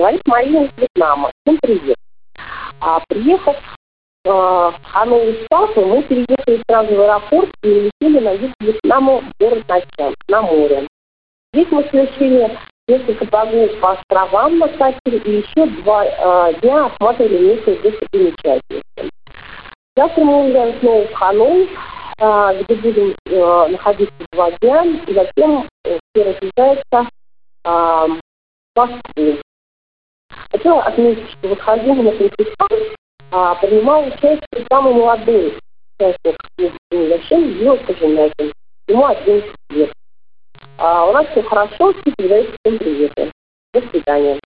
Говорит Марина из Вьетнама. Всем привет. Приехав в Ханой, Штаты, мы переехали сразу в аэропорт и летели на юг Вьетнама в город Начан, на море. Здесь мы совершили несколько прогулок по островам на катере и еще 2 дня осматривали несколько достопримечательностей. Завтра мы уезжаем снова в Ханой, где будем находиться 2 дня, и затем все разъезжаются в Москву. Хотела отметить, что в хождении на конкурсе принимал участие самый молодой участник университета Юрка Женякин. Ему 11 лет. У нас все хорошо, все передают всем приветы. До свидания.